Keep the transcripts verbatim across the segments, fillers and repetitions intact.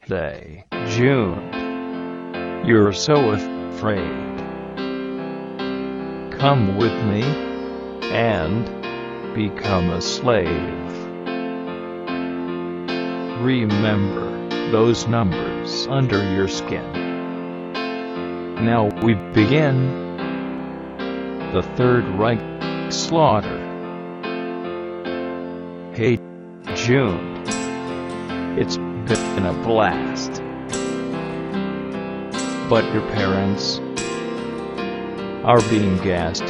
birthday, June. You're so afraid. Come with me and become a slave. Remember those numbers under your skin. Now we begin the Third Reich slaughter. Hey, June. It's been a blast. But your parents are being gassed.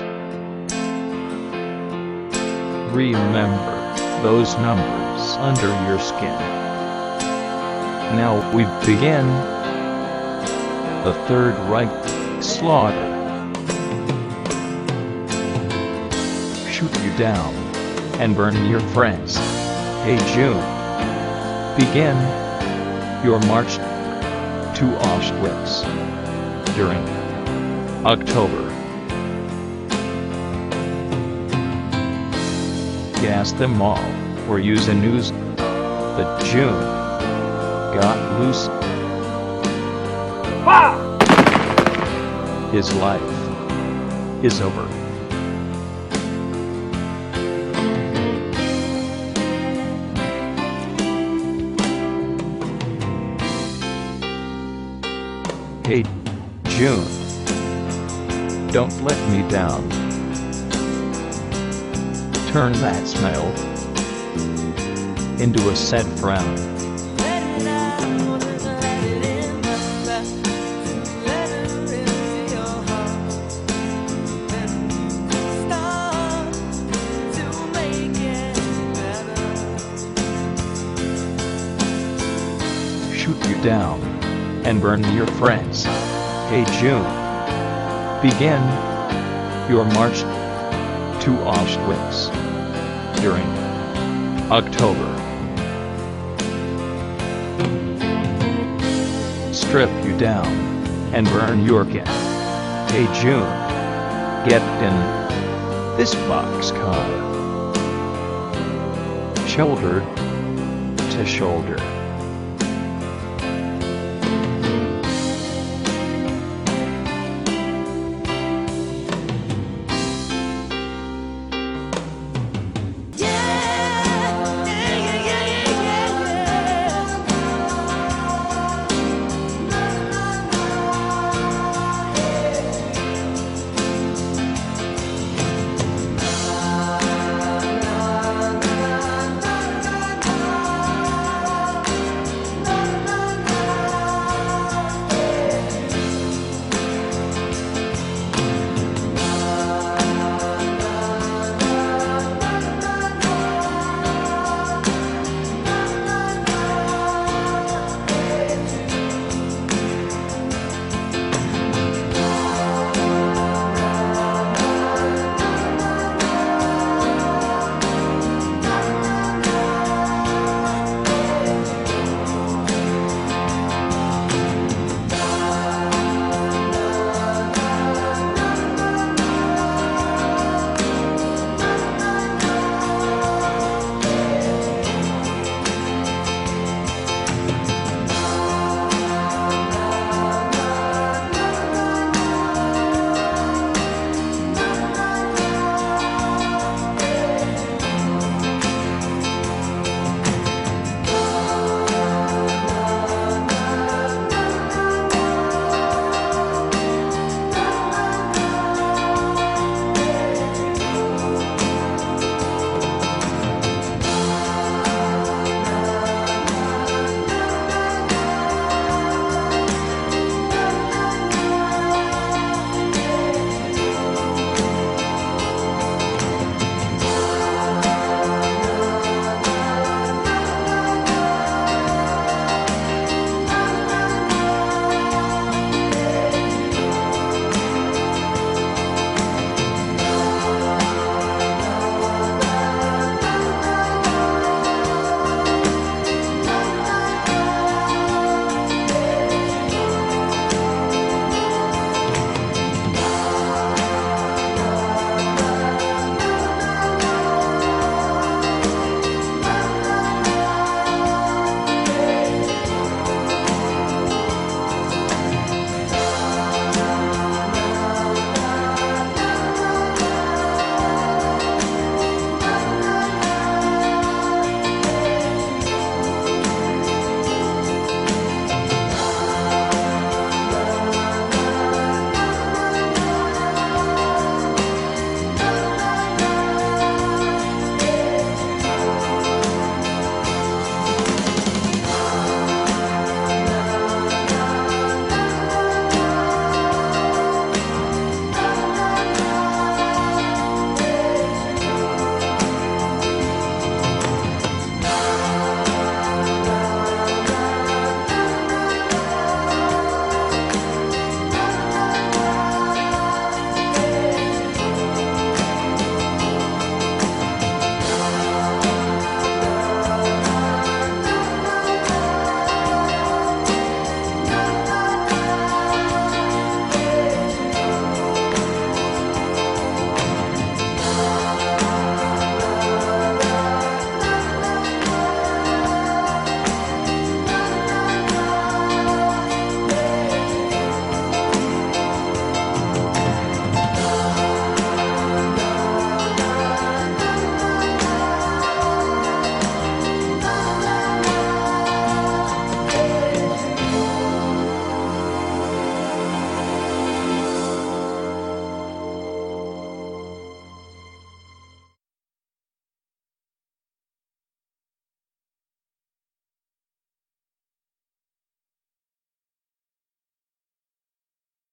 Remember those numbers under your skin. Now we begin the Third Reich slaughter. Shoot you down and burn your friends. Hey June, begin your march to Auschwitz during October. Gas them all, or use a noose. But June got loose. Ah! His life is over. Hey, June, don't let me down. Turn that smile into a sad frown. Shoot you down and burn your friends. Hey June, begin your march to Auschwitz during October. Strip you down and burn your kin. Hey June, get in this boxcar, shoulder to shoulder.